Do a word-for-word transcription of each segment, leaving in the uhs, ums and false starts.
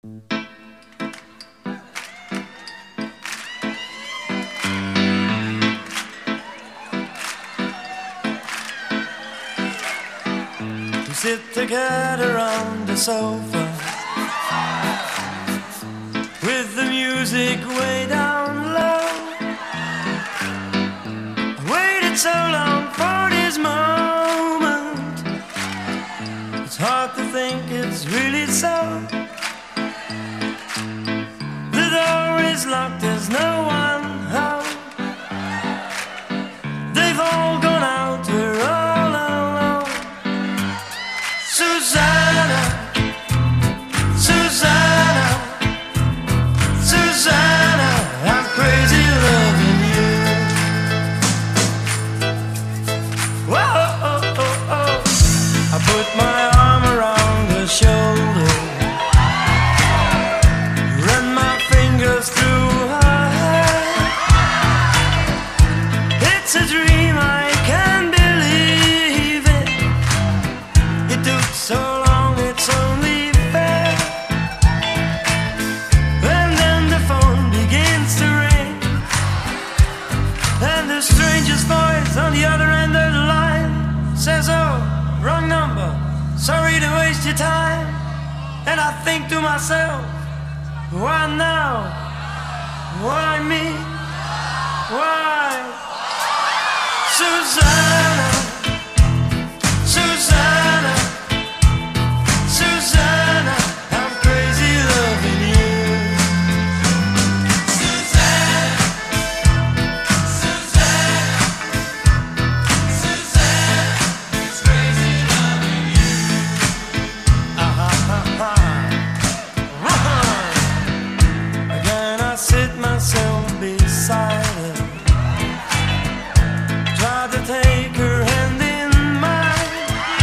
We sit together on the sofa with the music way down low. I waited so long for this moment. It's hard to think it's really so. The door is locked, there's no one home. They've all gone out, we're all alone. Susanna, Susanna, Susanna, I'm crazy loving you. Whoa, oh, oh, oh. I put my arm around her shoulder, run my fingers through her hair. It's a dream, I can't believe it. It took so long, it's only fair. And then the phone begins to ring, and the stranger's voice on the other end of the line says, oh, wrong number, sorry to waste your time. And I think to myself, why now? Why me? Why? Susanna, Susanna, Susanna, I'm crazy loving you. Susanna, Susanna, Susanna, it's crazy loving you. Ah-ha-ha-ha. Again I sit myself beside her, try to take her hand in mine.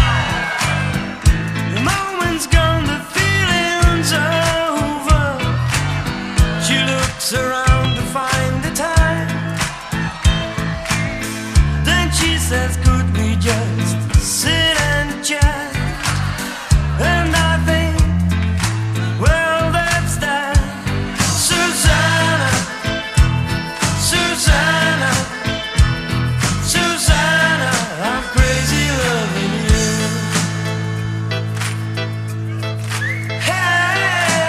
The moment's gone, the feeling's over. She looks around to find the time. Then she says, could we just sit and chat? And I think, well, that's that. Susanna, Susanna, Susanna, I'm crazy loving you. Hey.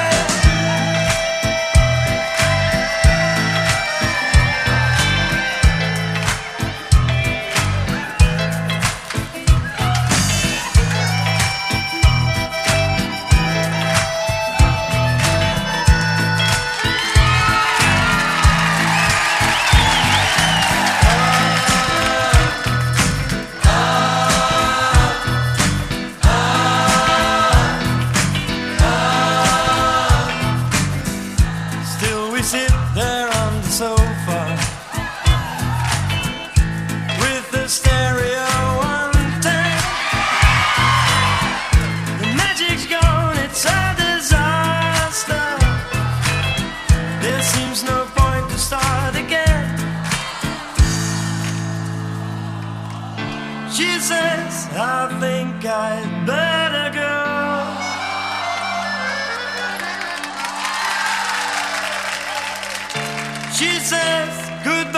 Still we sit there on the sofa with the stereo on ten. The magic's gone, it's a disaster. There seems no point to start again. She says, I think I'd better go. She says, goodbye.